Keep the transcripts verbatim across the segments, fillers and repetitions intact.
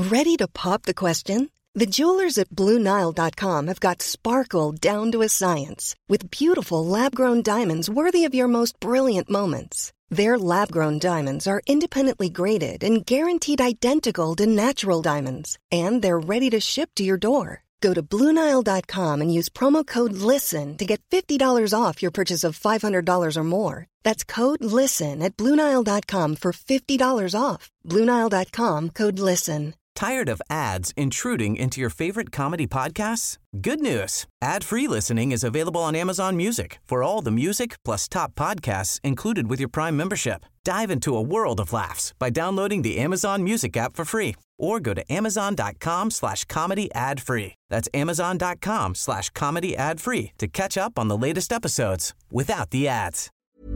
Ready to pop the question? The jewelers at Blue Nile dot com have got sparkle down to a science with beautiful lab-grown diamonds worthy of your most brilliant moments. Their lab-grown diamonds are independently graded and guaranteed identical to natural diamonds, and they're ready to ship to your door. Go to Blue Nile dot com and use promo code LISTEN to get fifty dollars off your purchase of five hundred dollars or more. That's code LISTEN at Blue Nile dot com for fifty dollars off. Blue Nile dot com, code LISTEN. Tired of ads intruding into your favorite comedy podcasts? Good news. Ad-free listening is available on Amazon Music for all the music plus top podcasts included with your Prime membership. Dive into a world of laughs by downloading the Amazon Music app for free or go to amazon.com slash comedy ad free. That's amazon.com slash comedy ad free to catch up on the latest episodes without the ads.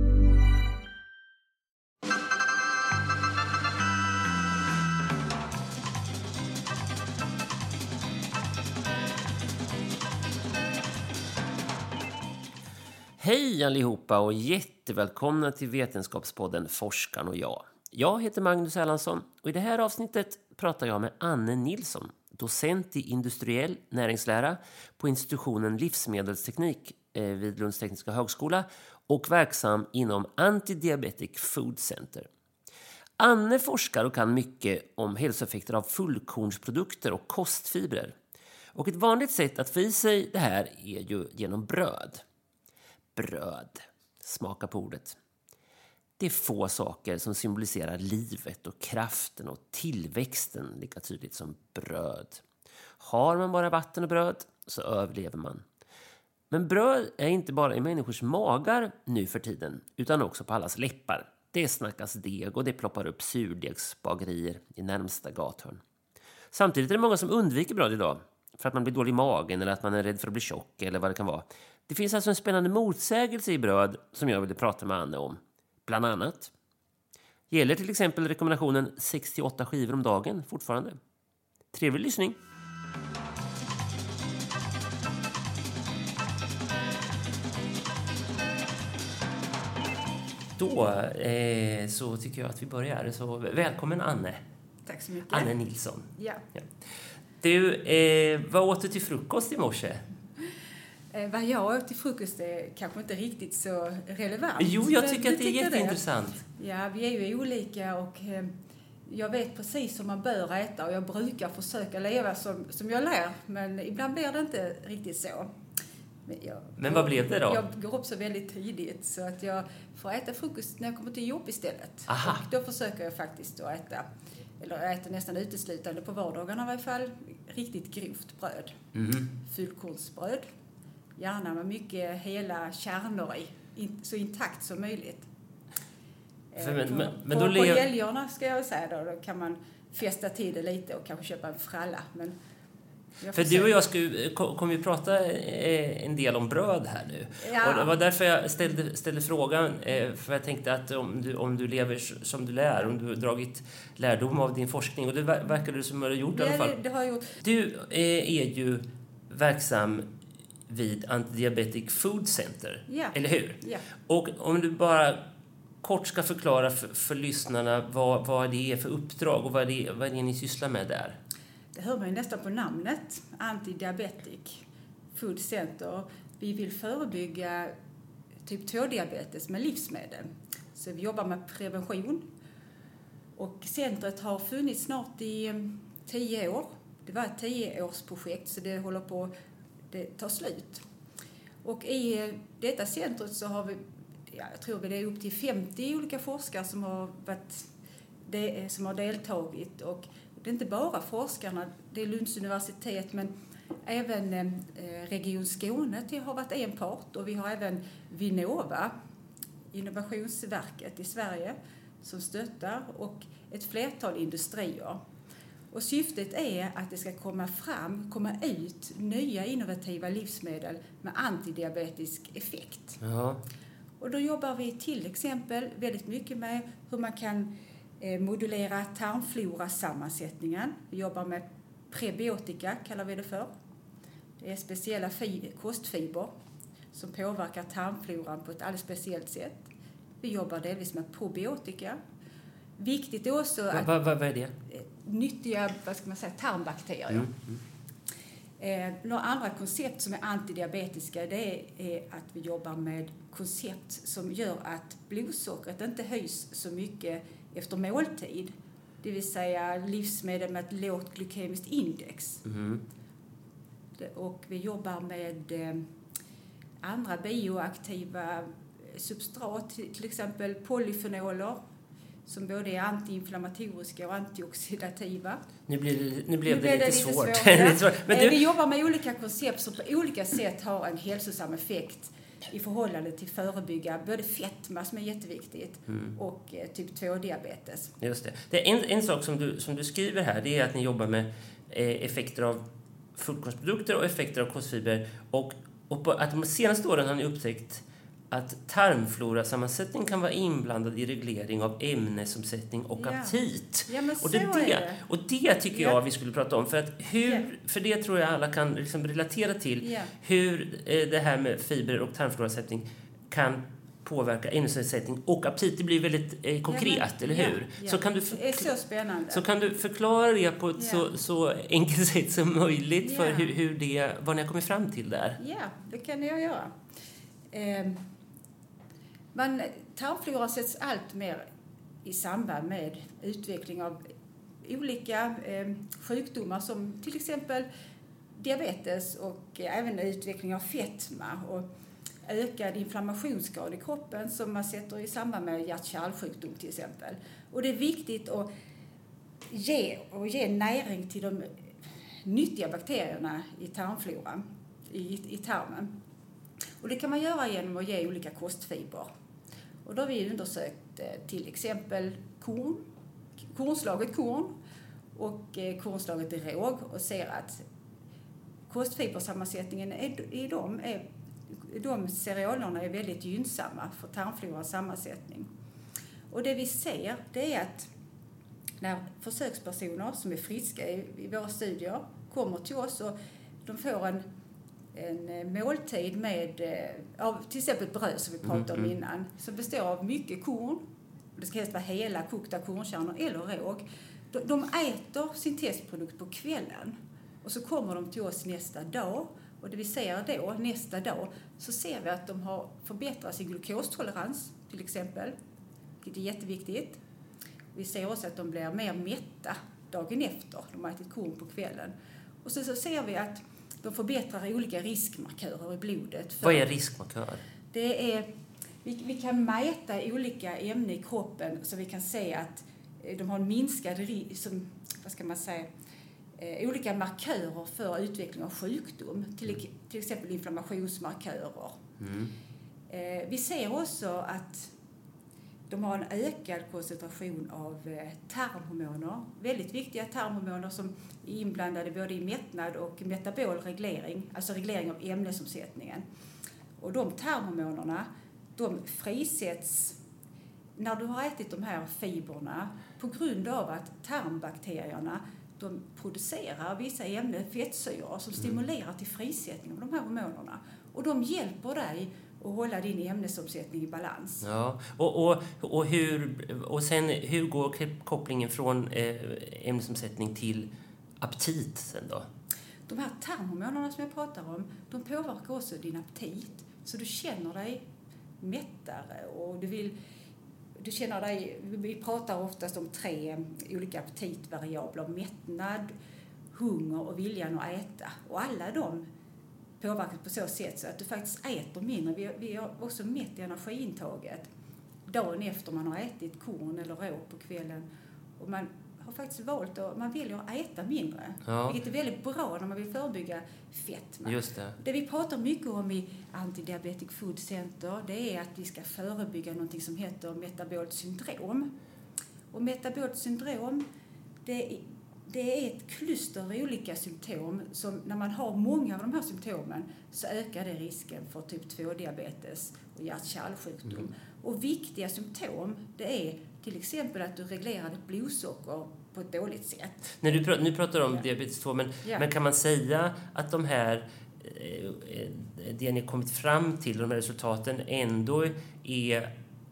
Hej allihopa och jättevälkomna till Vetenskapspodden Forskaren och jag. Jag heter Magnus Erlandsson och i det här avsnittet pratar jag med Anne Nilsson, docent i industriell näringslära på institutionen livsmedelsteknik vid Lunds tekniska högskola och verksam inom Anti-Diabetic Food Center. Anne forskar och kan mycket om hälsoeffekter av fullkornsprodukter och kostfibrer. Och ett vanligt sätt att få i sig det här är ju genom bröd. Bröd. Smaka på ordet. Det är få saker som symboliserar livet och kraften och tillväxten lika tydligt som bröd. Har man bara vatten och bröd så överlever man. Men bröd är inte bara i människors magar nu för tiden utan också på allas läppar. Det snackas deg och det ploppar upp surdegsbagerier i närmsta gathörn. Samtidigt är det många som undviker bröd idag för att man blir dålig i magen eller att man är rädd för att bli tjock eller vad det kan vara. Det finns alltså en spännande motsägelse i bröd som jag ville prata med Anne om. Bland annat gäller till exempel rekommendationen sextioåtta skivor om dagen fortfarande. Trevlig lyssning! Då eh, så tycker jag att vi börjar. Så välkommen Anne. Tack så mycket. Anne Nilsson. Ja. Ja. Du, eh, vad åt du till frukost i morse? Eh, vad jag åt till frukost är kanske inte riktigt så relevant. Jo, jag tycker men att det är jätteintressant. Det. Ja, vi är ju olika och eh, jag vet precis som man bör äta och jag brukar försöka leva som, som jag lär. Men ibland blir det inte riktigt så. Men, jag, men vad blev det då? Jag går upp så väldigt tidigt så att jag får äta frukost när jag kommer till jobb istället. Aha. Och då försöker jag faktiskt att äta, eller jag äter nästan uteslutande på vardagarna i alla fall, riktigt grovt bröd. Mm. Fullkornsbröd. Gärna med mycket hela kärnor i, in, så intakt som möjligt. För, men, på men, men på, då på lev... helgerna ska jag säga då, då kan man fästa till det lite och kanske köpa en fralla. Men för du och jag skulle, kommer ju prata en del om bröd här nu. Ja. Och det var därför jag ställde, ställde frågan. För jag tänkte att om du, om du lever som du lär, om du har dragit lärdom av din forskning. Och det verkar du som du har gjort i alla fall. Det, det har jag gjort. Du är ju verksam vid Anti-Diabetic Food Center, ja. Eller hur? Ja. Och om du bara kort ska förklara för, för lyssnarna vad, vad det är för uppdrag och vad det, vad det är ni sysslar med där. Det hör man ju nästan på namnet, Anti-Diabetic Food Center. Vi vill förebygga typ två-diabetes med livsmedel. Så vi jobbar med prevention. Och centret har funnits snart i tio år. Det var ett tioårsprojekt så det håller på det tar slut. Och i detta centret så har vi, ja, jag tror det är upp till femtio olika forskare som har, varit, det, som har deltagit. Och det är inte bara forskarna, det är Lunds universitet men även eh, Region Skåne har varit en part. Och vi har även Vinnova, Innovationsverket i Sverige, som stöttar och ett flertal industrier. Och syftet är att det ska komma fram, komma ut nya innovativa livsmedel med antidiabetisk effekt. Ja. Och då jobbar vi till exempel väldigt mycket med hur man kan eh, modulera tarmflorasammansättningen. Vi jobbar med prebiotika, kallar vi det för. Det är speciella fi- kostfiber som påverkar tarmfloran på ett alldeles speciellt sätt. Vi jobbar delvis med probiotika. Viktigt också att... Vad va, va är det? nyttiga, vad ska man säga, tarmbakterier. Mm. Mm. Eh, några andra koncept som är antidiabetiska, det är, är att vi jobbar med koncept som gör att blodsockret inte höjs så mycket efter måltid. Det vill säga livsmedel med ett lågt glykemiskt index. Mm. Och vi jobbar med eh, andra bioaktiva substrat, till exempel polyfenoler, som både är antiinflammatoriska och antioxidativa. Nu blev det, nu blev nu det, blev lite, det lite svårt. svårt. Ja. svårt. Men du... Vi jobbar med olika koncept som på olika sätt har en hälsosam effekt i förhållande till förebygga både fetma, som är jätteviktigt, mm. och eh, typ två-diabetes. Just det. det är en, en sak som du, som du skriver här, det är att ni jobbar med eh, effekter av fullkornsprodukter och effekter av kostfiber. Och, och på, att de senaste åren har ni upptäckt att tarmflorasammansättning kan vara inblandad i reglering av ämnesomsättning och ja. aptit. Ja, men och, det, så det, är det. och det tycker ja. jag vi skulle prata om. För, att hur, ja. för det tror jag alla kan liksom relatera till. Ja. Hur eh, det här med fiber och tarmflorasammansättning kan påverka ämnesomsättning och aptit. Det blir väldigt eh, konkret, ja, men, eller hur? Ja, ja. Så kan du för, det är så spännande. Så kan du förklara det på ett ja. så, så enkelt sätt som möjligt ja. för hur, hur det, vad ni har kommit fram till där. Ja, det kan jag göra. Eh, man, tarmflora sätts allt mer i samband med utveckling av olika eh, sjukdomar som till exempel diabetes och eh, även utveckling av fetma och ökad inflammationsgrad i kroppen som man sätter i samband med hjärt-kärlsjukdom till exempel. Och det är viktigt att ge, och ge näring till de nyttiga bakterierna i tarmfloran, i, i tarmen. Och det kan man göra genom att ge olika kostfiber. Och då har vi undersökt eh, till exempel korn, kornslaget korn och eh, kornslaget i råg och ser att kostfibersammansättningen är, i dem är de cerealerna är väldigt gynnsamma för tarmflorans sammansättning. Och det vi ser, det är att när försökspersoner som är friska i, i våra studier kommer till oss och de får en, en måltid med av till exempel bröd som vi pratade om innan, som består av mycket korn, det ska helst vara hela kokta kornkärnor eller råg. De, de äter sin testprodukt på kvällen och så kommer de till oss nästa dag. Och det vi ser då, nästa dag, så ser vi att de har förbättrat sin glukostolerans, till exempel. Det är jätteviktigt. Vi ser också att de blir mer mätta dagen efter. De har ätit korn på kvällen. Och så, så ser vi att de förbättrar olika riskmarkörer i blodet. Vad är riskmarkörer? Det är, vi, vi kan mäta olika ämnen i kroppen så vi kan se att de har en minskad risk, som, vad ska man säga, Eh, olika markörer för utveckling av sjukdom, till, till exempel inflammationsmarkörer. Mm. Eh, vi ser också att de har en ökad koncentration av eh, tarmhormoner, väldigt viktiga tarmhormoner som är inblandade både i mättnad och metabol reglering, alltså reglering av ämnesomsättningen. Och de tarmhormonerna, de frisätts när du har ätit de här fibrerna på grund av att tarmbakterierna de producerar vissa ämnen, fettsyror, som stimulerar till frisättning av de här hormonerna. Och de hjälper dig att hålla din ämnesomsättning i balans. Ja, och, och, och, hur, och sen hur går kopplingen från eh, ämnesomsättning till aptit sen då? De här tarmhormonerna som jag pratar om, de påverkar också din aptit. Så du känner dig mättare och du vill... Du känner dig, vi pratar oftast om tre olika aptitvariabler, mättnad, hunger och viljan att äta. Och alla de påverkas på så sätt så att du faktiskt äter mindre. Vi, vi har också mätt i energiintaget dagen efter man har ätit korn eller råg på kvällen. Och man har faktiskt valt att man väljer att äta mindre. Ja. Vilket är väldigt bra när man vill förebygga fetma. Just det. Det vi pratar mycket om i Anti-Diabetic Food Center, det är att vi ska förebygga något som heter metabolt syndrom. Och metabolt syndrom, det är, det är ett kluster av olika symptom som när man har många av de här symptomen så ökar det risken för typ två-diabetes och hjärt-kärlsjukdom. Mm. Och viktiga symptom, det är till exempel att du reglerar ditt blodsocker på ett dåligt sätt. När du pratar, nu pratar du om ja. diabetes två, men, ja. men kan man säga att de här, det ni kommit fram till, de här resultaten ändå är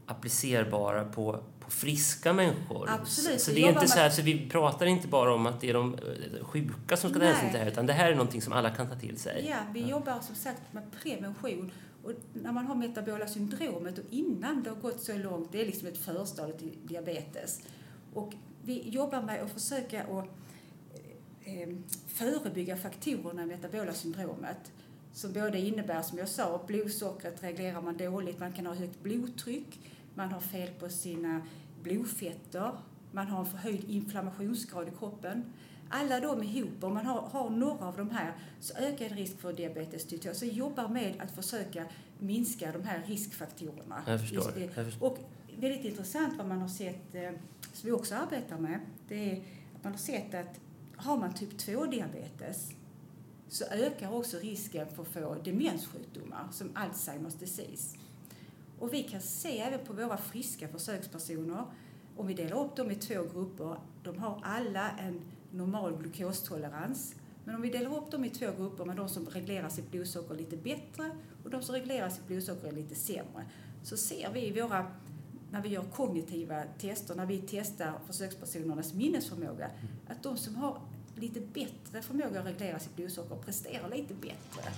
applicerbara på, på friska människor. Absolut. Så det är inte så här, så vi pratar inte bara om att det är de sjuka som ska ta hänsyn till det här, utan det här är någonting som alla kan ta till sig. Ja, vi jobbar som sagt med prevention. Och när man har metabola syndromet och innan det har gått så långt, det är liksom ett förstadie till diabetes. Och vi jobbar med att försöka att eh, förebygga faktorerna i metabola syndromet. Som både innebär, som jag sa, blodsockret reglerar man dåligt, man kan ha högt blodtryck, man har fel på sina blodfetter, man har en förhöjd inflammationsgrad i kroppen. Alla de ihop, om man har, har några av de här, så ökar en risk för diabetes typ två. Så jobbar med att försöka minska de här riskfaktorerna. Jag förstår. Jag förstår. Och väldigt intressant vad man har sett, som vi också arbetar med, det är att man har sett att har man typ två diabetes så ökar också risken för att få demenssjukdomar som Alzheimers disease. Och vi kan se även på våra friska försökspersoner, om vi delar upp dem i två grupper, de har alla en normal glukostolerans. Men om vi delar upp dem i två grupper med de som reglerar sitt blodsocker lite bättre och de som reglerar sitt blodsocker lite sämre, så ser vi i våra, när vi gör kognitiva tester, när vi testar försökspersonernas minnesförmåga, att de som har lite bättre förmåga att reglera sitt blodsocker presterar lite bättre.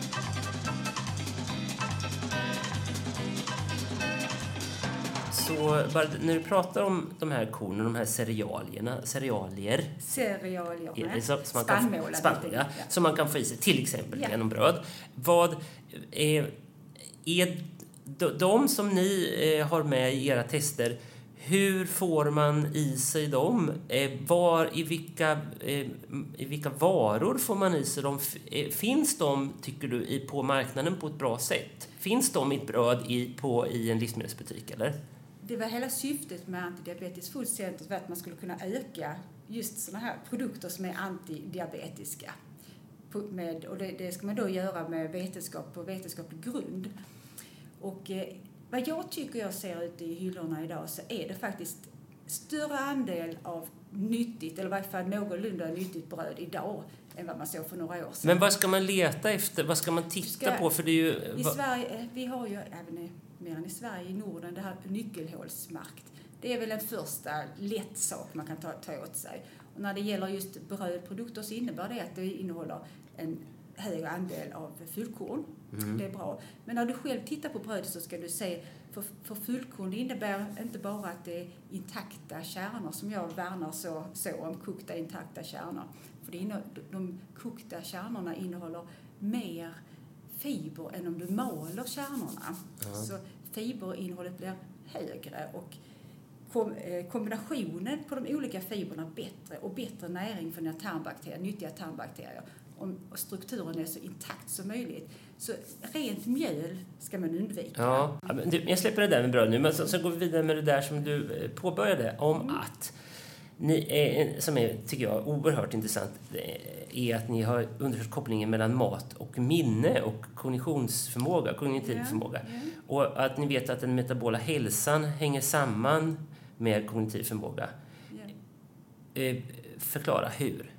Så bara, när du pratar om de här kornen, de här cerealierna, cerealier, cerealier så, som, man kan, spann, ja, som man kan få i sig, till exempel ja. genom bröd. Vad är, är de som ni har med i era tester, hur får man i sig dem? Var, i, vilka, I vilka varor får man i sig dem? Finns de, tycker du, på marknaden på ett bra sätt? Finns de i ett bröd i, på, i en livsmedelsbutik, eller? Det var hela syftet med Antidiabetes Food Center, för att man skulle kunna öka just sådana här produkter som är antidiabetiska. Med, och det, det ska man då göra med vetenskap på vetenskaplig grund. Och eh, vad jag tycker jag ser ute i hyllorna idag, så är det faktiskt större andel av nyttigt, eller i varje fall någorlunda nyttigt bröd idag än vad man såg för några år sedan. Men vad ska man leta efter? Vad ska man titta ska, på? För det är ju... I Sverige, vi har ju även i, mer än i Sverige, i Norden, det här nyckelhålsmärkt. Det är väl en första lätt sak man kan ta, ta åt sig. Och när det gäller just brödprodukter så innebär det att det innehåller en högre andel av fullkorn. Mm. Det är bra. Men när du själv tittar på brödet så ska du se, för, för fullkorn innebär inte bara att det är intakta kärnor, som jag värnar så, så om, kokta intakta kärnor. För det innehåller, de kokta kärnorna innehåller mer fiber än om du maler kärnorna. Mm. Så fiberinnehållet blir högre och kom, eh, kombinationen på de olika fibrerna bättre och bättre näring för dina tarmbakterier, nyttiga tarmbakterier. Och strukturen är så intakt som möjligt. Så rent mjöl ska man undvika. Ja, jag släpper det där med bröd nu, men så, så går vi vidare med det där som du påbörjade om mm. att ni är, som är, tycker jag, oerhört intressant, är att ni har undersökt kopplingen mellan mat och minne och kognitionsförmåga, kognitiv yeah, förmåga. Yeah. Och att ni vet att den metabola hälsan hänger samman med kognitiv förmåga. Yeah. Eh, förklara hur.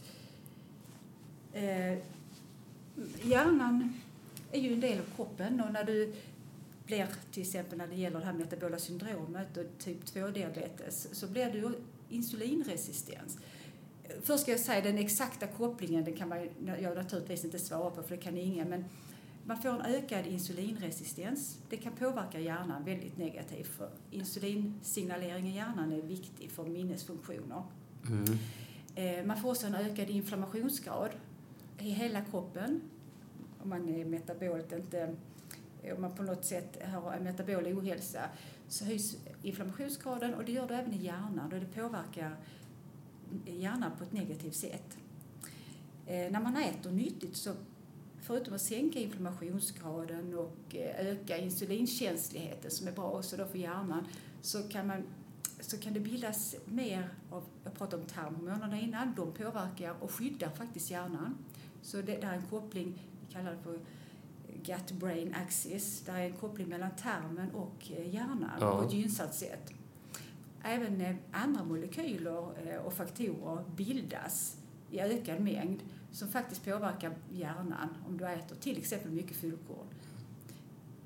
Eh, hjärnan är ju en del av kroppen, och när du blir, till exempel när det gäller det här metabola syndromet och typ två diabetes, så blir du insulinresistens. Först ska jag säga den exakta kopplingen, det kan man jag naturligtvis inte svara på, för det kan ingen, men man får en ökad insulinresistens. Det kan påverka hjärnan väldigt negativt, för insulinsignalering i hjärnan är viktig för minnesfunktioner. Mm. Eh, man får också en ökad inflammationsgrad i hela kroppen. Om man är metabolt, inte, om man på något sätt har en metabol ohälsa, så höjs inflammationsgraden, och det gör det även i hjärnan, och det påverkar hjärnan på ett negativt sätt. Eh, när man äter nyttigt, så förutom att sänka inflammationsgraden och öka insulinkänsligheten, som är bra också då för hjärnan, så kan man så kan det bildas mer av, jag pratade om tarmhormonerna innan, de påverkar och skyddar faktiskt hjärnan. Så det, det är en koppling, vi kallar det för gut-brain axis, det är en koppling mellan tarmen och hjärnan ja. på ett gynnsamt sätt. Även andra molekyler och faktorer bildas i ökad mängd som faktiskt påverkar hjärnan om du äter till exempel mycket fullkorn.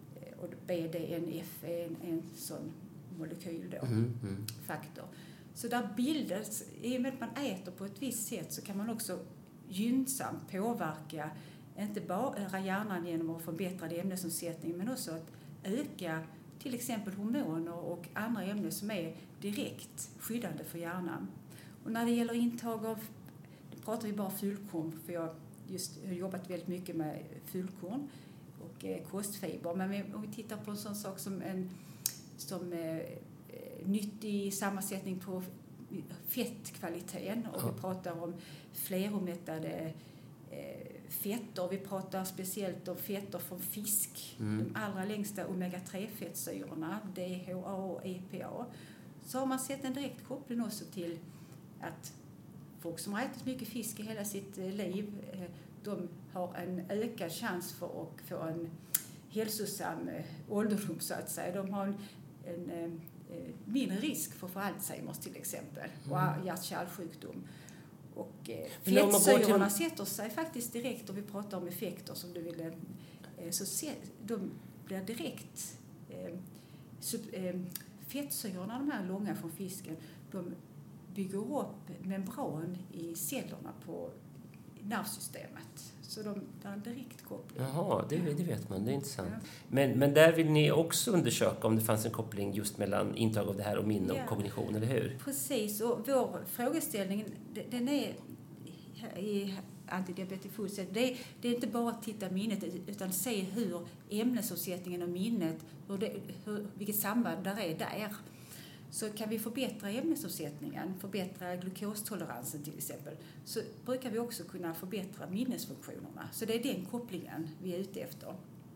och B D N F är en, en sån molekyl då, Mm, mm. faktor. Så där bildas, i och med att man äter på ett visst sätt så kan man också gynnsamt påverka inte bara hjärnan genom att förbättra ämnesomsättning men också att öka till exempel hormoner och andra ämnen som är direkt skyddande för hjärnan. Och när det gäller intag av, nu pratar vi bara fullkorn, för jag just har jobbat väldigt mycket med fullkorn och eh, kostfiber. Men vi, om vi tittar på en sån sak som en som, eh, nyttig sammansättning på fettkvaliteten och ja. Vi pratar om fleromättade eh, fetter. Vi pratar speciellt om fetter från fisk. Mm. De allra längsta omega tre fettsyrorna, D H A och E P A. Så har man sett en direkt koppling också till att folk som har ätit mycket fisk i hela sitt liv, de har en ökad chans för att få en hälsosam ålderdom så att säga. De har en, en, en mindre risk för, för Alzheimers till exempel och mm. hjärt-kärlsjukdom. Och eh, fettsyrorna till... sätter sig faktiskt direkt, och vi pratar om effekter som du ville, eh, så se, de blir direkt eh, sub, eh, fettsyrorna, de här långa från fisken, de bygger upp membran i cellerna på nervsystemet. Så de har en direkt koppling. Jaha, det, det vet man. Det är intressant. Ja. Men, men där vill ni också undersöka om det fanns en koppling just mellan intag av det här och minne och ja. kognition, eller hur? Precis, och vår frågeställning, den är i antidiabetic food set, det är, det är inte bara att titta minnet utan se hur ämnesomsättningen och minnet, hur det, hur, vilket samband där är där. Så kan vi förbättra ämnesomsättningen, förbättra glukostoleransen till exempel, så brukar vi också kunna förbättra minnesfunktionerna. Så det är den kopplingen vi är ute efter.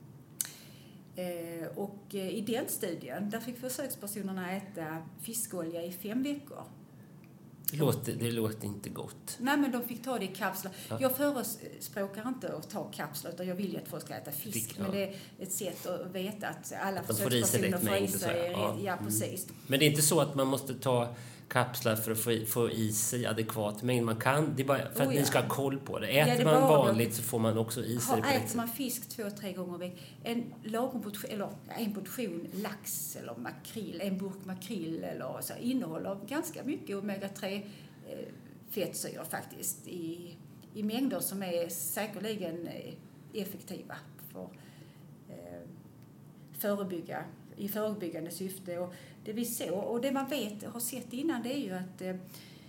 Eh, och eh, i den studien, där fick försökspersonerna äta fiskolja i fem veckor. Det låter, det låter inte gott. Nej, men de fick ta det i kapslar. Ja. Jag förespråkar inte att ta kapslar, utan jag vill att folk ska äta fisk. fisk ja. Men det är ett sätt att veta att alla försökspersoner får i sig. Ja, ja precis. Mm. Men det är inte så att man måste ta kapslar för att få, få i sig adekvat mängd. Man kan, det är bara för att oh, ja. ni ska ha koll på det. Äter ja, det man vanligt så får man också i sig. Ha, äter man fisk två, tre gånger i veckan, en lagom portion, eller en portion lax eller makrill, en burk makrill eller så, innehåller ganska mycket omega tre eh, fettsyror faktiskt i, i mängder som är säkerligen eh, effektiva för eh, förebygga i förebyggande syfte. Och det vi så, och det man vet har sett innan, det är ju att eh,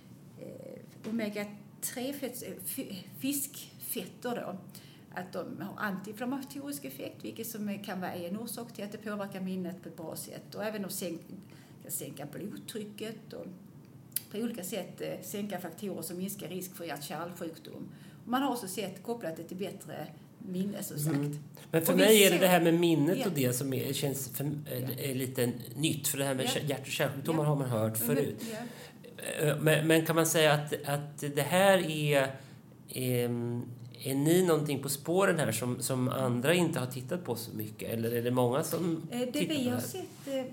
omega tre fett, fiskfetter då, att de har antiinflammatorisk effekt, vilket som kan vara en orsak till att det påverkar minnet på ett bra sätt, och även att sänka, sänka blodtrycket och på olika sätt eh, sänka faktorer som minskar risk för hjärt-kärlsjukdom. Man har också sett kopplat det till bättre minne, som sagt. Mm. Men för och mig är det det här med minnet ja. och det som är, känns för, är, är lite nytt. För det här med ja. hjärt- och kärlsjukdomar ja. har man hört förut. Ja. Men, men kan man säga att, att det här är, är... Är ni någonting på spåren här som, som andra inte har tittat på så mycket? Eller är det många som det tittar på det här? Det vi har sett...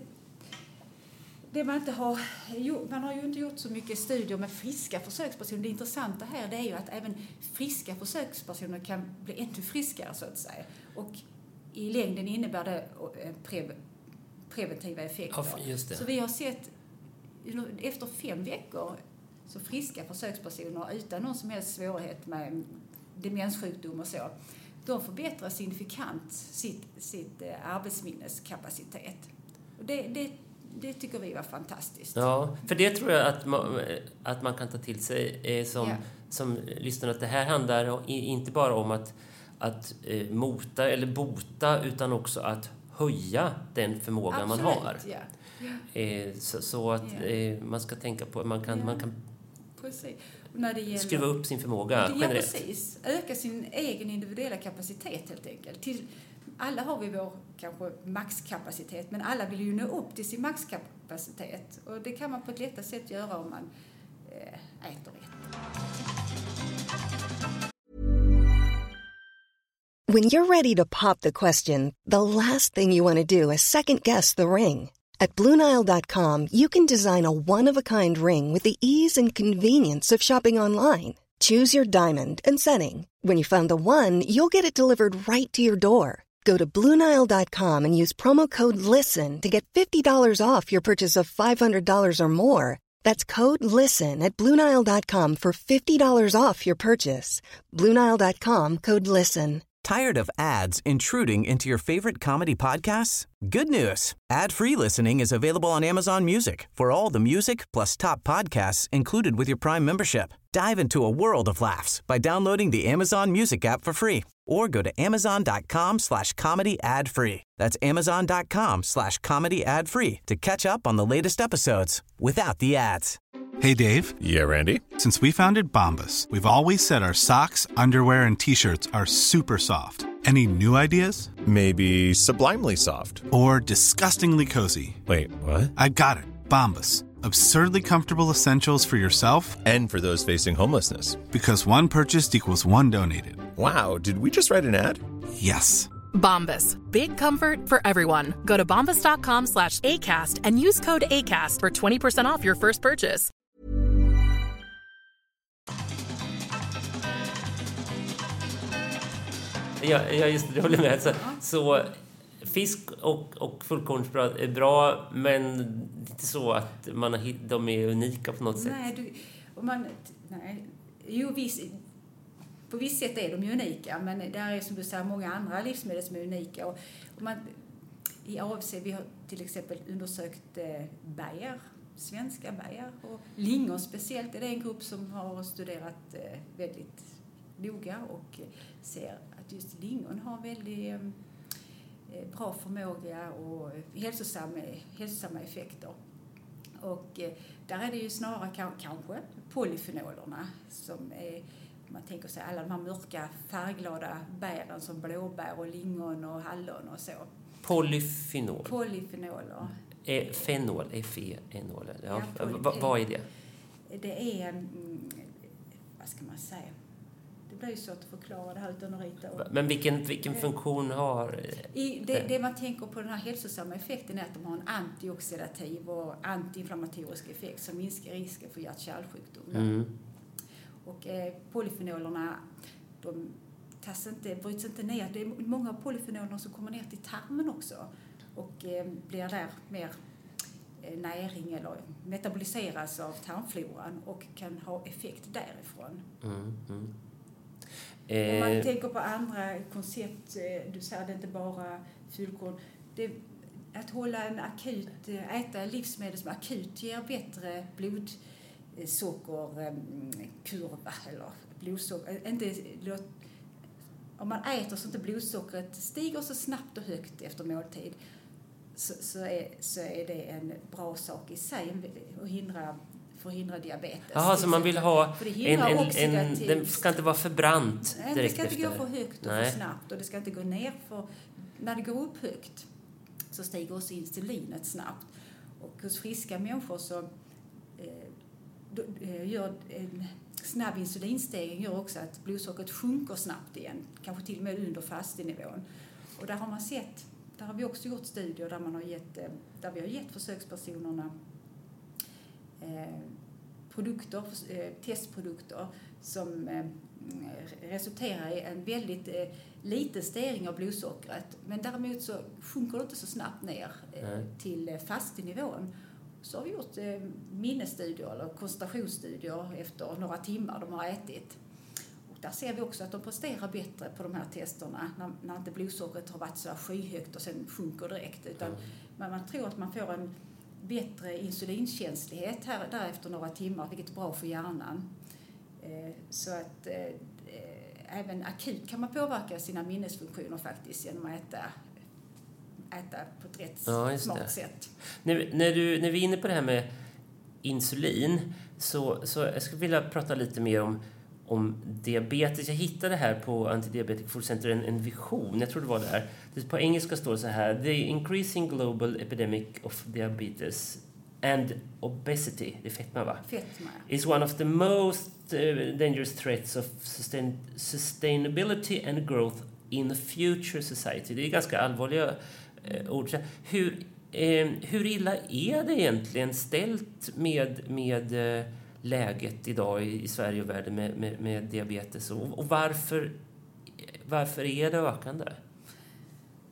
Det man, inte har, man har ju inte gjort så mycket studier med friska försökspersoner. Det intressanta här, det är ju att även friska försökspersoner kan bli ännu friskare så att säga. Och i längden innebär det pre, preventiva effekter. Ja, just det. Så vi har sett efter fem veckor så friska försökspersoner utan någon som helst svårighet med demenssjukdom och så, de förbättrar signifikant sitt, sitt arbetsminneskapacitet. Och det, det Det tycker vi var fantastiskt. Ja, för det tror jag att man, att man kan ta till sig eh, som, yeah. som lyssnar, att det här handlar om, inte bara om att, att eh, mota eller bota, utan också att höja den förmågan Absolut, man har. Yeah. Yeah. Eh, så, så att yeah. eh, man ska tänka på, man kan, yeah. man kan när det gäller, skruva upp sin förmåga ja, generellt. Precis. Öka sin egen individuella kapacitet helt enkelt. Till, alla har vi vår kanske maxkapacitet, men alla vill ju nå upp till sin maxkapacitet. Och det kan man på ett lättare sätt göra om man eh, äter rätt. When you're ready to pop the question, the last thing you want to do is second guess the ring. At Blue Nile dot com, you can design a one-of-a-kind ring with the ease and convenience of shopping online. Choose your diamond and setting. When you find the one, you'll get it delivered right to your door. Go to Blue Nile dot com and use promo code LISTEN to get fifty dollars off your purchase of five hundred dollars or more. That's code LISTEN at Blue Nile dot com for fifty dollars off your purchase. Blue Nile dot com, code LISTEN. Tired of ads intruding into your favorite comedy podcasts? Good news. Ad-free listening is available on Amazon Music for all the music plus top podcasts included with your Prime membership. Dive into a world of laughs by downloading the Amazon Music app for free or go to amazon.com slash comedy ad free. That's amazon.com slash comedy ad free to catch up on the latest episodes without the ads. Hey, Dave. Yeah, Randy. Since we founded Bombas, we've always said our socks, underwear, and T-shirts are super soft. Any new ideas? Maybe sublimely soft. Or disgustingly cozy. Wait, what? I got it. Bombas. Absurdly comfortable essentials for yourself and for those facing homelessness. Because one purchased equals one donated. Wow, did we just write an ad? Yes. Bombas. Big comfort for everyone. Go to bombas.com slash ACAST and use code ACAST for twenty percent off your first purchase. Ja, jag just det, håller med. Så, så fisk och, och fullkornsbröd är bra, men inte så att man har, de är unika på något sätt. Nej, du, och man, nej. Jo, viss, på visst sätt är de ju unika, men det är som du säger många andra livsmedel som är unika. Och, och man, i A F C vi har till exempel undersökt eh, bär, svenska bär och lingon speciellt. Är det en grupp som har studerat eh, väldigt noga och ser att just lingon har väldigt eh, bra förmåga och hälsosamma, hälsosamma effekter. Och eh, där är det ju snarare kanske polyfenolerna som är, man tänker sig alla de här mörka färgglada bären som blåbär och lingon och hallon och så. Polyfenol. Polyfenoler. Eh, fenol, F-E-N-O-L. Ja, Ja, poly- v- vad är det? Det är, mm, vad ska man säga? Det blir ju svårt att förklara det här utan att rita. Och, Men vilken, vilken funktion har... I det, det man tänker på den här hälsosamma effekten är att de har en antioxidativ och antiinflammatorisk effekt som minskar risken för hjärt-kärlsjukdomar. Mm. Och eh, polyfenolerna, de tas inte, bryts inte ner. Det är många av polyfenolerna som kommer ner till tarmen också och eh, blir där mer eh, näring eller metaboliseras av tarmfloran och kan ha effekt därifrån. Mm, mm. Om man Eh, tänker på andra koncept, eh, du säger det inte bara fullkorn, det att hålla en akut, äta livsmedel som akut ger bättre blodsockerkurva eller blodsocker. Inte, om man äter så inte blodsockret stiger så snabbt och högt efter måltid så, så, är, så är det en bra sak i sig att hindra förhindra diabetes. Jaha, så man vill ha en, en, en... Det Den ska inte vara för brant direkt efter. Det ska inte gå för högt och Nej. för snabbt och det ska inte gå ner för... När det går upp högt så stiger också insulinet snabbt. Och hos friska människor så eh, då, eh, gör en snabb insulinstegring gör också att blodsockret sjunker snabbt igen. Kanske till och med under fastenivån. Och där har man sett, där har vi också gjort studier där man har gett, eh, där vi har gett försökspersonerna Eh, produkter, eh, testprodukter som eh, resulterar i en väldigt eh, liten stegring av blodsockret. Men däremot så sjunker det inte så snabbt ner eh, till eh, fastenivån. Så har vi gjort eh, minnesstudier eller koncentrationsstudier efter några timmar de har ätit. Och där ser vi också att de presterar bättre på de här testerna när, när inte blodsockret har varit så skyhögt och sen sjunker direkt. Utan mm. man, man tror att man får en bättre insulinkänslighet här därefter några timmar, vilket är bra för hjärnan. Eh, så att eh, även akut kan man påverka sina minnesfunktioner faktiskt genom att äta, äta på ett rätt ja, smart sätt. Nu, när, du, när vi är inne på det här med insulin så, så jag skulle vilja prata lite mer om, om diabetes. Jag hittade här på Antidiabetic Food Center en, en vision, jag tror det var där. På engelska står det så här: The increasing global epidemic of diabetes and obesity, det är fetma va? Fetma. Is one of the most uh, dangerous threats of sustain, sustainability and growth in the future society. Det är ganska allvarliga uh, ord. Hur, eh, hur illa är det egentligen ställt med, med uh, läget idag i, i Sverige och världen med, med, med diabetes? Och, och varför, varför är det ökande?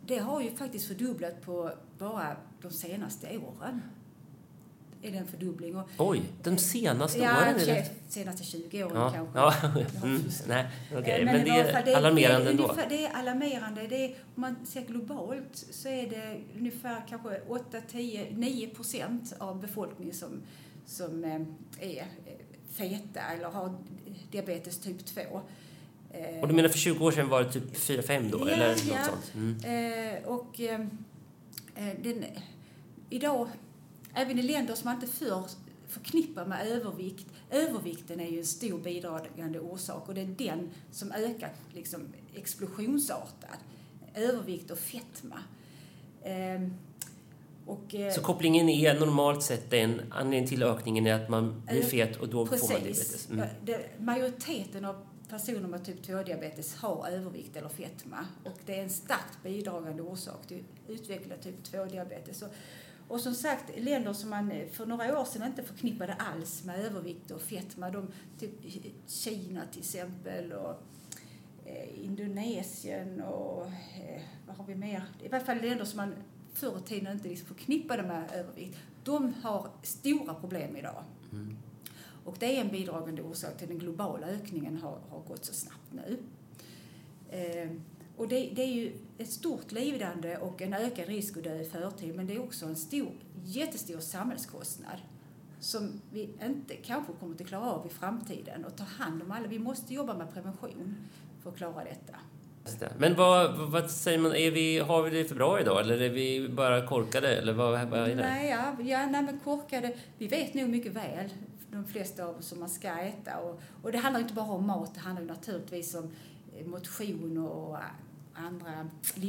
det har ju faktiskt fördubblat på bara de senaste åren. Är det en fördubbling? Och, Oj, de senaste ja, åren? Ja, de senaste tjugo åren ja, kanske. Ja, mm, nej, okej. Okay. Men, men det är fall, det, alarmerande ändå? Ungefär, det är alarmerande. Det är, om man ser globalt så är det ungefär kanske åtta, tio, nio procent av befolkningen som, som är feta eller har diabetes typ två. Och du menar för tjugo år sedan var det typ fyra fem då? Ja, eller något ja. sånt? Mm. Eh, och eh, den, idag, även i länder som man inte förr förknippar med övervikt, övervikten är ju en stor bidragande orsak och det är den som ökar liksom explosionsartat. Övervikt och fetma. Eh, och, eh, Så kopplingen är normalt sett den anledningen till ökningen är att man blir fet och då precis. får man diabetes? Mm. Ja, det, majoriteten av personer med typ två-diabetes har övervikt eller fetma och det är en starkt bidragande orsak till utveckla typ två-diabetes. Och, och som sagt, länder som man för några år sedan inte förknippade alls med övervikt och fetma, de, typ Kina till exempel och eh, Indonesien och eh, vad har vi mer? I varje fall länder som man förr i tiden inte liksom förknippade med övervikt, de har stora problem idag. Mm. Och det är en bidragande orsak till den globala ökningen har, har gått så snabbt nu. Eh, och det, det är ju ett stort lidande och en ökad risk att dö i förtid, men det är också en stor, jättestor samhällskostnad som vi inte kanske kommer att klara av i framtiden och ta hand om alla. Vi måste jobba med prevention för att klara detta. Men vad, vad säger man, är vi, har vi det för bra idag eller är vi bara korkade eller vad, vad är det? Nej, ja, ja, nej men korkade, vi vet nog mycket väl de flesta av oss som man ska äta och, och det handlar inte bara om mat, det handlar ju naturligtvis om motion och andra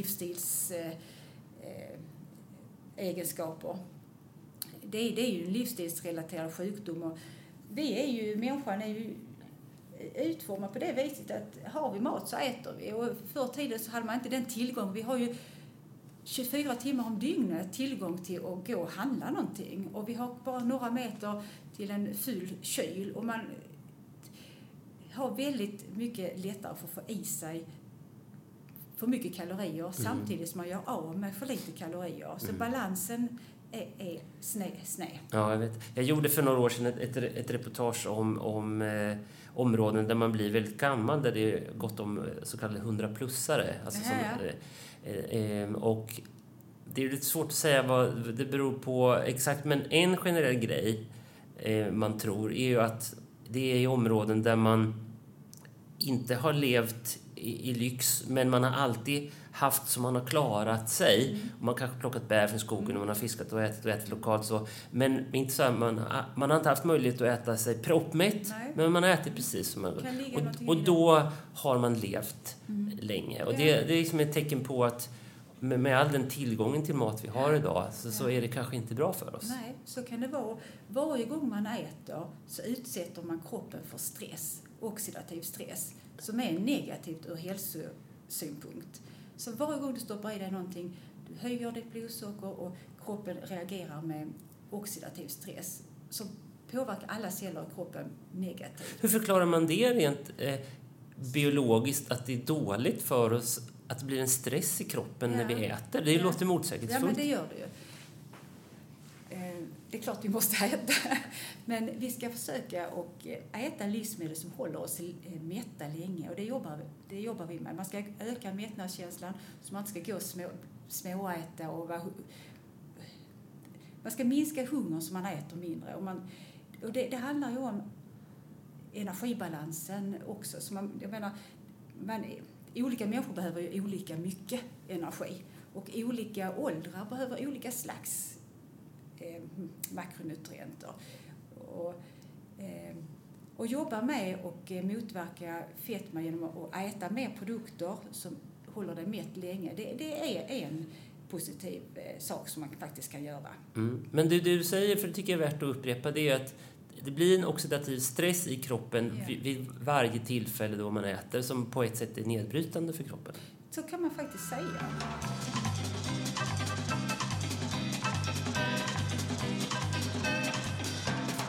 livsstilsegenskaper. Eh, det, är, det är ju en livsstilsrelaterad sjukdom och vi är ju, människan är ju utformad på det viset att har vi mat så äter vi och förr i tiden så hade man inte den tillgång. Vi har ju tjugofyra timmar om dygnet tillgång till att gå och handla någonting och vi har bara några meter till en full kyl och man har väldigt mycket lättare för att få i sig för mycket kalorier mm. samtidigt som man gör av med för lite kalorier. Så mm. balansen är, är sned, sned. Ja, jag vet. Jag gjorde för några år sedan ett, ett, ett reportage om, om eh, områden där man blir väldigt gammal, där det är gott om så kallade hundraplussare. Alltså som, eh, eh, och det är lite svårt att säga vad det beror på exakt, men en generell grej eh, man tror är ju att det är i områden där man inte har levt i, i lyx, men man har alltid haft som man har klarat sig. Mm. Man kanske plockat bär från skogen och man har fiskat och ätit och ätit lokalt så. Men inte så här, man, man har inte haft möjlighet att äta sig proppmätt, Nej. men man har ätit precis som man och, och då har man levt mm. länge. Och det, det är liksom ett tecken på att med, med all den tillgången till mat vi har idag så, så är det kanske inte bra för oss. Nej, så kan det vara. Varje gång man äter så utsätter man kroppen för stress, oxidativ stress, som är negativt ur hälsosynpunkt. Så varje gång du stoppar i dig någonting, du höjer ditt blodsocker och kroppen reagerar med oxidativ stress som påverkar alla celler i kroppen negativt. Hur förklarar man det rent eh, biologiskt att det är dåligt för oss att det blir en stress i kroppen ja. när vi äter? Det ja. låter motsägelsefullt. Ja, men det gör det ju. Det är klart vi måste äta, men vi ska försöka och äta livsmedel som håller oss mätta länge och det jobbar, det jobbar vi med. Man ska öka mättnadskänslan så man inte ska gå små, småäta och vara, man ska minska hunger så man äter mindre. Och, man, och det, det handlar ju om energibalansen också. Så man, jag menar, man, olika människor behöver ju olika mycket energi och olika åldrar behöver olika slags Eh, makronutrienter och, eh, och jobba med och eh, motverka fetma genom att äta mer produkter som håller dig mätt länge. Det, det är en positiv eh, sak som man faktiskt kan göra. Mm. Men det du säger, för det tycker jag är värt att upprepa, det är att det blir en oxidativ stress i kroppen ja. vid, vid varje tillfälle då man äter som på ett sätt är nedbrytande för kroppen. Så kan man faktiskt säga.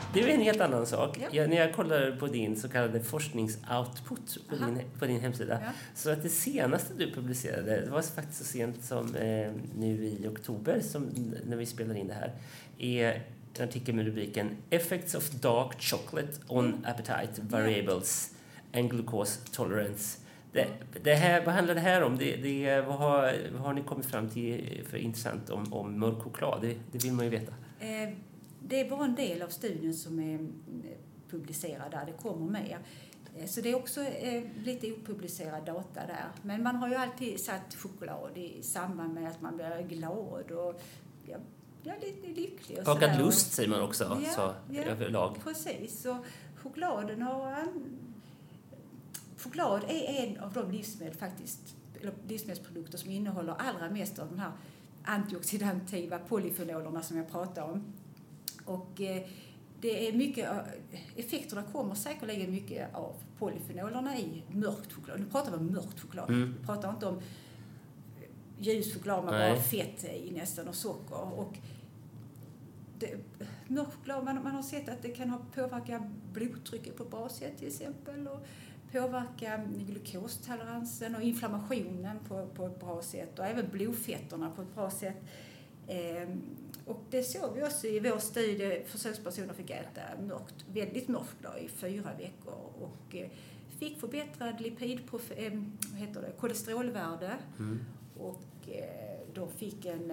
det är en helt annan sak. Ja. Jag, när jag kollar på din så kallade forskningsoutput på din, på din hemsida, Ja. så att det senaste du publicerade, det var faktiskt så sent som eh, nu i oktober, som, när vi spelar in det här, är en artikel med rubriken Effects of Dark Chocolate on mm. Appetite Variables and Glucose Tolerance. Det, det här, vad handlar det här om? Det, det, vad, har, vad har ni kommit fram till för intressant om, om mörk choklad? Det, det vill man ju veta. Eh, det är bara en del av studien som är publicerad där, det kommer mer. Eh, så det är också eh, lite opublicerad data där. Men man har ju alltid satt choklad i samband med att man blir glad och ja, ja, lite lycklig. Bakad lust säger man också, ja, så ja, överlag. Precis, så chokladen har... Choklad är en av de livsmedel faktiskt, eller livsmedelsprodukter som innehåller allra mest av de här antioxidantiva polyfenolerna som jag pratar om. Och eh, det är mycket, effekterna kommer säkerligen mycket av polyfenolerna i mörkt choklad. Nu pratar vi om mörkt choklad. Mm. Vi pratar inte om ljus choklad med Nej. bara fett i nästan och socker. Och det, mörk choklad, man, man har sett att det kan ha påverka blodtrycket på ett bra sätt till exempel. Och påverka glukostoleransen och inflammationen på, på ett bra sätt och även blodfetterna på ett bra sätt. Eh, och det såg vi också i vår studie. Försökspersoner fick äta mörkt, väldigt mörkt choklad i fyra veckor och eh, fick förbättrad lipidprof, eh, vad heter det, kolesterolvärde mm. och eh, då fick en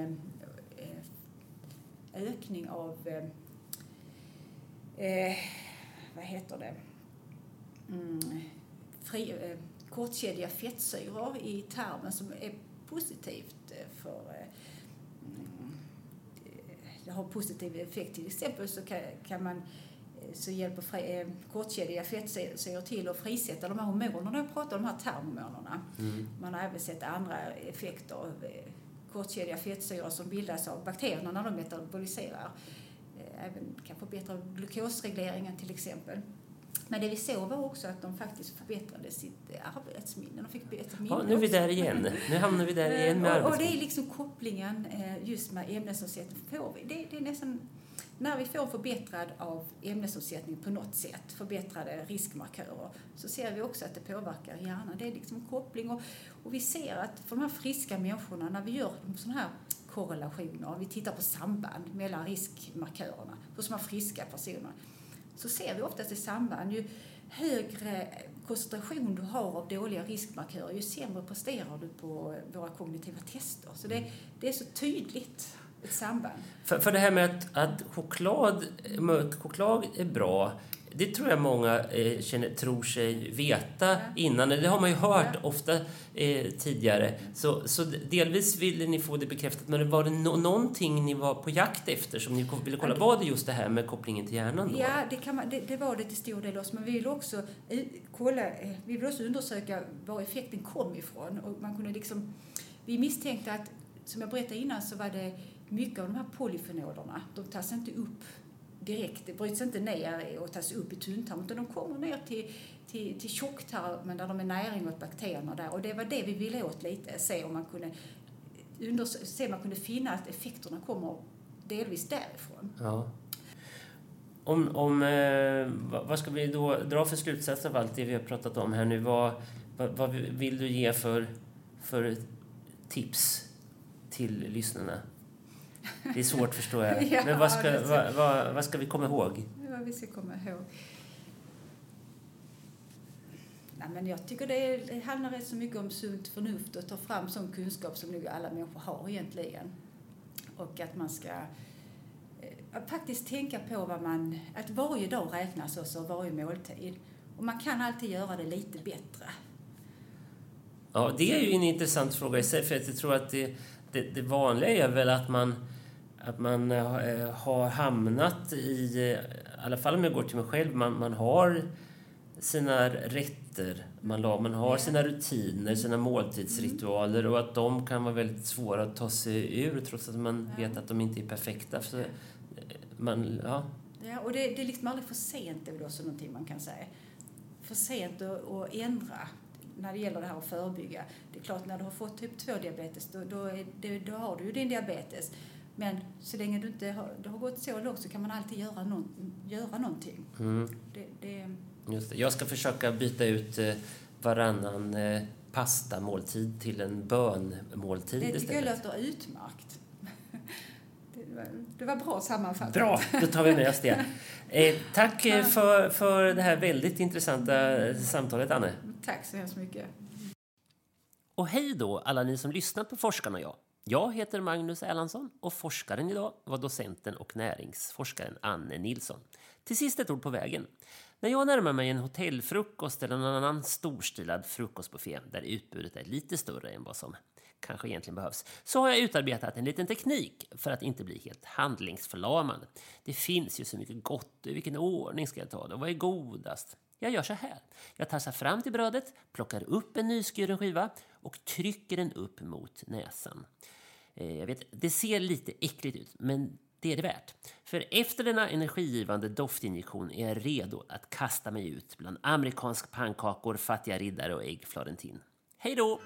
eh, ökning av eh, vad heter det Mm, fri, eh, kortkedjiga fettsyror i tarmen som är positivt för eh, mm, det har positiv effekt. Till exempel så kan, kan man så hjälper fri, eh, kortkedjiga fettsyror till att frisätta de här hormonerna. Jag pratar om de här tarmhormonerna. Mm. Man har även sett andra effekter av eh, kortkedjiga fettsyror som bildas av bakterierna när de metaboliserar. Eh, även kan förbättra glukosregleringen till exempel. Men det vi såg var också att de faktiskt förbättrade sitt arbetsminne. De fick bättre minne. Ja, nu är vi där igen. Nu hamnar vi där igen med och, och arbetsminne. det är liksom kopplingen just med ämnesomsättning. Det, det är nästan, när vi får förbättrad av ämnesomsättning på något sätt, förbättrade riskmarkörer, så ser vi också att det påverkar hjärnan. Det är liksom en koppling. Och, och vi ser att för de här friska människorna, när vi gör sådana här korrelationer, vi tittar på samband mellan riskmarkörerna hos de här friska personerna, så ser vi oftast i samband. Ju högre koncentration du har av dåliga riskmarkörer, ju sämre presterar du på våra kognitiva tester. Så det, det är så tydligt ett samband. För, för det här med att, att choklad, mörk choklad är bra, det tror jag många eh, känner, tror sig veta ja. innan. Det har man ju hört ja. ofta eh, tidigare. Så, så delvis ville ni få det bekräftat. Men var det no- någonting ni var på jakt efter som ni ville kolla? Var det just det här med kopplingen till hjärnan då? Ja, det, kan man, det, det var det till stor del också. Men vi vill också, uh, kolla, vi vill också undersöka var effekten kom ifrån. Och man kunde liksom, vi misstänkte att, som jag berättade innan, så var det mycket av de här polyfenolerna. De tas inte upp direkt, det bryts inte ner och tas upp i tunntarmen, utan de kommer ner till, till, till tjocktarmen där de är näring åt bakterierna där. Och det var det vi ville åt lite, se om man kunde, undersö- se om man kunde finna att effekterna kommer delvis därifrån. Ja. Om, om, eh, vad ska vi då dra för slutsats av allt det vi har pratat om här nu? Vad, vad, vad vill du ge för, för tips till lyssnarna? Det är svårt, förstår jag. Ja, men vad ska, vad, vad, vad ska vi komma ihåg? Vad vi ska komma ihåg? Nej, men jag tycker det, är, det handlar rätt så mycket om sunt förnuft och ta fram sån kunskap som nu alla människor har egentligen. Och att man ska eh, faktiskt tänka på vad man, att varje dag räknas också, varje måltid. Och man kan alltid göra det lite bättre. Ja, det är ju en intressant fråga i sig, för jag tror att det, det, det vanliga är väl att man att man äh, har hamnat i, i alla fall om jag går till mig själv, man, man har sina rätter, man, man har sina rutiner, sina måltidsritualer, och att de kan vara väldigt svåra att ta sig ur trots att man vet att de inte är perfekta. Så man, ja. Ja, och det, det är liksom aldrig för sent, det är väl också någonting man kan säga. För sent att, att ändra när det gäller det här att förebygga. Det är klart, när du har fått typ två diabetes, då, då, är det, då har du ju din diabetes. Men så länge du inte har, det har gått så långt så kan man alltid göra, någon, göra någonting. Mm. Det, det... Just det. Jag ska försöka byta ut eh, varannan eh, pastamåltid till en bönmåltid det istället. Det tycker jag låter utmärkt. Det var, det var bra sammanfattat. Bra, då tar vi med oss det. Eh, tack eh, för, för det här väldigt intressanta samtalet, Anne. Tack så hemskt mycket. Och hej då alla ni som lyssnar på Forskarna och jag. Jag heter Magnus Erlandsson och forskaren idag var docenten och näringsforskaren Anne Nilsson. Till sist ett ord på vägen. När jag närmar mig en hotellfrukost eller någon annan storstilad frukostbuffé där utbudet är lite större än vad som kanske egentligen behövs, så har jag utarbetat en liten teknik för att inte bli helt handlingsförlamande. Det finns ju så mycket gott. I vilken ordning ska jag ta det? Vad är godast? Jag gör så här. Jag tassar fram till brödet, plockar upp en nyskuren skiva och trycker den upp mot näsan. Jag vet, det ser lite äckligt ut, men det är det värt. För efter denna energigivande doftinjektion är jag redo att kasta mig ut bland amerikansk pannkakor, fattiga riddare och ägg florentin. Hej då!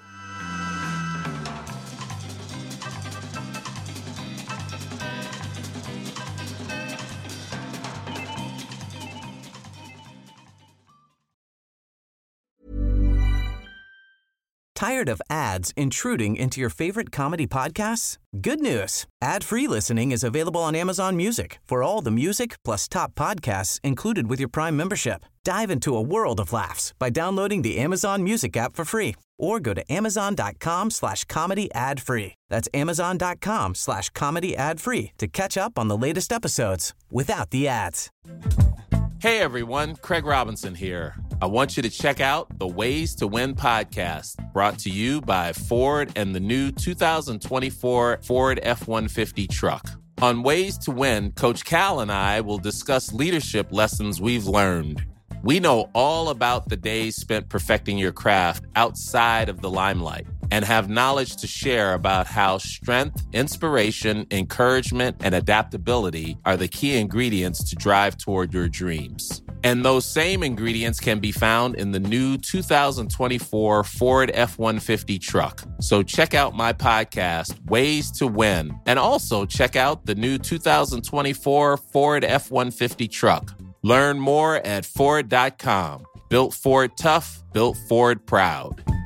Tired of ads intruding into your favorite comedy podcasts? Good news. Ad-free listening is available on Amazon Music for all the music plus top podcasts included with your Prime membership. Dive into a world of laughs by downloading the Amazon Music app for free or go to amazon.com slash comedy ad free. That's amazon.com slash comedy ad free to catch up on the latest episodes without the ads. Hey everyone, Craig Robinson here. I want you to check out the Ways to Win podcast, brought to you by Ford and the new two thousand twenty-four Ford F one fifty truck. On Ways to Win, Coach Cal and I will discuss leadership lessons we've learned. We know all about the days spent perfecting your craft outside of the limelight and have knowledge to share about how strength, inspiration, encouragement, and adaptability are the key ingredients to drive toward your dreams. And those same ingredients can be found in the new two thousand twenty-four Ford F one fifty truck. So check out my podcast, Ways to Win, and also check out the new two thousand twenty-four Ford F one fifty truck. Learn more at Ford dot com. Built Ford tough, built Ford proud.